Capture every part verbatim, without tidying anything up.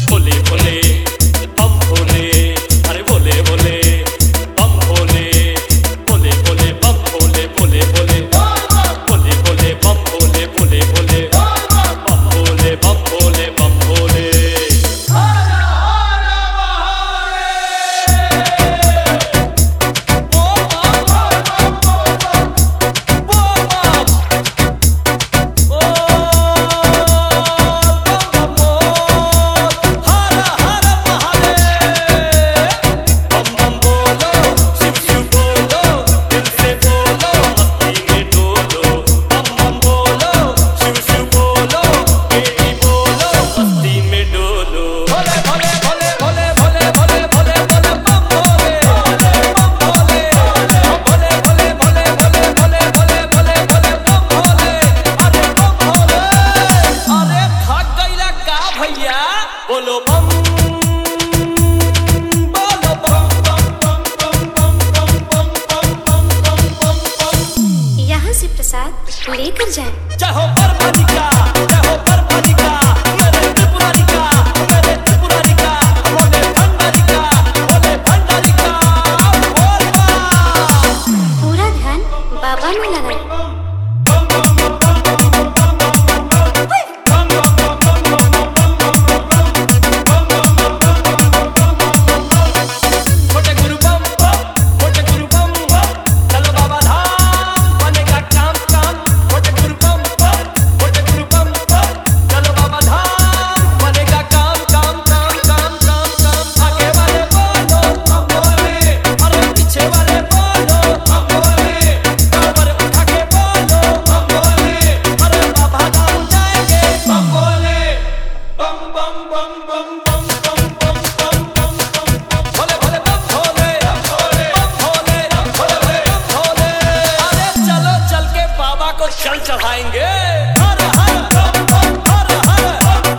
भोले भोले बम भोले, अरे भोले भोले बम भोले, भोले भोले बम भोले, भोले भोले भोले भोले बम भोले, भोले भोले बम भोले, बम भोले बम भोले। बोलो बम बोलो बम बम बम बम बम बम बम बम बम बम बम। यहाँ से प्रसाद लेकर जाए। जय हो परमालिका, जय हो परमालिका, मेरे त्रिपुरारिका, मेरे त्रिपुरारिका, बोले भंडारिका, बोले भंडारिका, बोल बा। पूरा ध्यान बाबा में लगाए। चल चढ़ाएंगे हर हर हर हर हर हर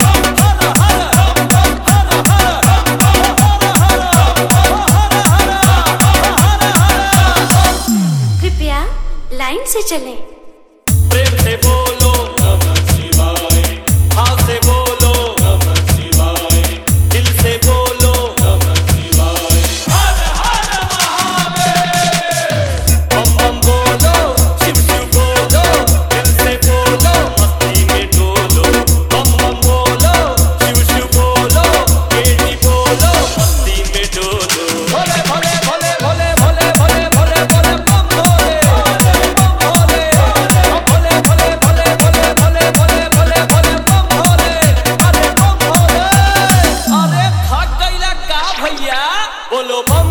कृपया लाइन से चलें। प्रेम से बोलो नमः शिवाय, हाँ से बोलो नमः शिवाय, दिल से बोलो नमः शिवाय, हर हर महादेव। बम बम बोलो, शिव शिव बोलो, दिल से बोलो, मस्ती में डोलो। बम बम बोलो, शिव शिव बोलो, बेटी बोलो, मस्ती में डोलो। भोले भोले भोले भोले भोले भोले भोले भोले बम भोले, बम भोले, भोले भोले भोले भोले भोले भोले भोले भोले बम भोले, अरे बम भोले। अरे थक गइला का भैया, बोलो बम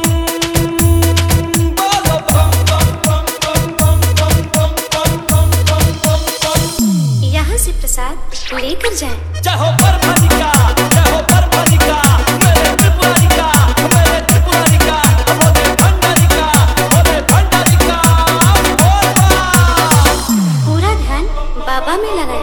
बोलो बम बम बम बम बम बम बम बम बम बम बम बम। यहाँ से प्रसाद लेकर जाए। जय हो परमालिका, जय हो परमालिका, मेरे त्रिपुरारिका, मेरे त्रिपुरारिका, बोले भंडारिका, बोले भंडारिका, बोल बा। पूरा ध्यान बाबा में लगाए।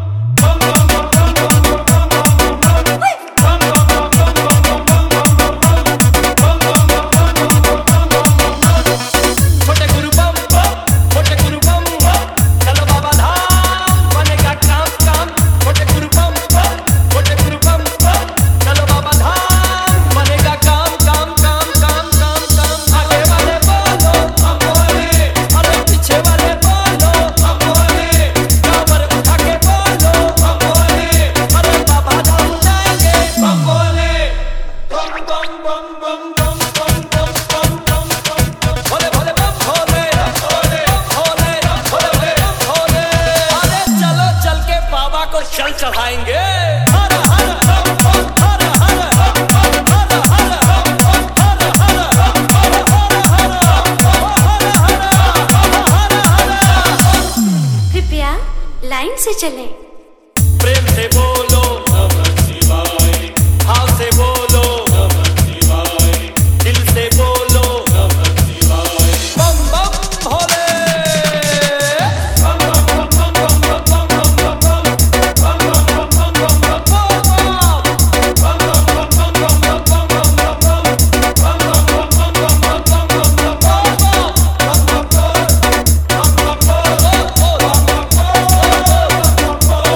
छोटे गुरु बम बम, छोटे गुरु बम बम, चलो बाबा धाम बनेगा काम काम। छोटे गुरु बम बम, छोटे गुरु बम बम, चलो बाबा धाम बनेगा काम काम काम काम काम काम। आगे वाले बोलो बम भोले, अरे पीछे वाले बोलो बम भोले, कांवर उठा के बोलो बम भोले, अरे बाबा धाम जाएंगे बम भोले। बम बम बम बम बम बम बम बम बम बम। भोले भोले बम भोले, भोले भोले भोले बम भोले। अरे चलो चल के बाबा को चल चढ़ाएंगे हर हर बम बम, हर हर बम बम, हर हर बम बम, हर हर बम बम, हर हर हर हर। कृपया लाइन से चलें। प्रेम से बोलो नमः शिवाय, हाँ से बोलो नमः शिवाय, दिल से बोलो नमः शिवाय। बम बम भोले, बम बम बम बम बम बम बम बम बम, बम बम बम बम बम बम बम, बम बम बम बम बम बम बम बम बम, बम बम बम बम बम बम बम बम बम, बम बम बम बम बम बम बम।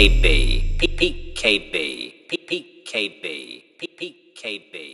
P P K B, P P K B, P P K B, P P K B.